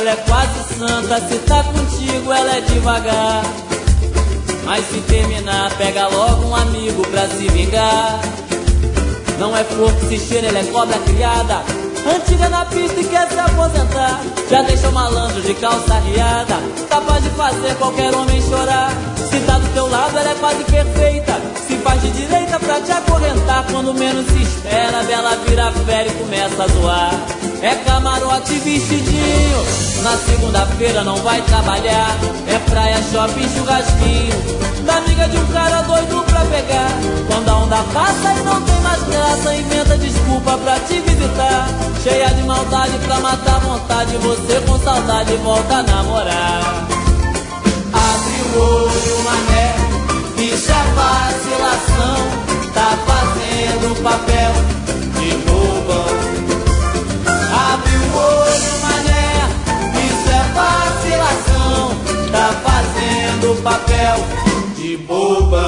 Ela é quase santa, se tá contigo ela é devagar. Mas se terminar, pega logo um amigo pra se vingar. Não é flor que se cheira, ela é cobra criada, antiga na pista e quer se aposentar. Já deixa o malandro de calça riada, capaz de fazer qualquer homem chorar. Se tá do teu lado ela é quase perfeita, se faz de direita pra te acorrentar. Quando menos se espera, dela vira fera e começa a zoar. É camarote vestidinho, na segunda-feira não vai trabalhar. É praia, shopping, churrasquinho, da amiga de um cara doido pra pegar. Quando a onda passa e não tem mais graça, inventa desculpa pra te visitar. Cheia de maldade pra matar a vontade, você com saudade volta a namorar. Abre o olho, mané, bicha vacilação, tá fazendo papel de bobão. Abre o olho, mané, isso é vacilação, tá fazendo papel de bobão.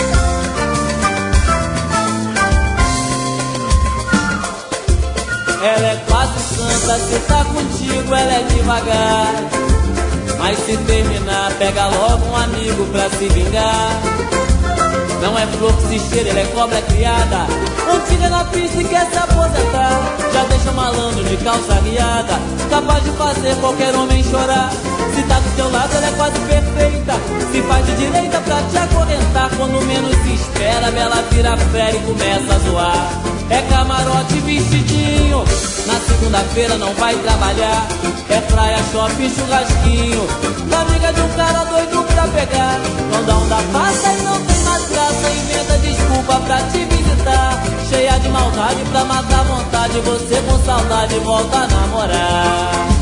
Ela é quase santa, se tá contigo ela é devagar. Mas se terminar, pega logo um amigo pra se vingar. Não é flor que se cheira, ela é cobra criada, antiga na pista e quer se aposentar. Já deixa o malandro de calça riada, capaz de fazer qualquer homem chorar. Se tá do teu lado ela é quase perfeita, se faz de direita pra te acorrentar. Quando menos se espera, ela vira fera e começa a zoar. É camarote vestidinho, na segunda-feira não vai trabalhar. É praia, shopping, churrasquinho, da amiga de um cara doido pra pegar. Quando a onda passa e não tem mais graça, inventa desculpa pra te visitar. Cheia de maldade pra matar a vontade, você com saudade volta a namorar.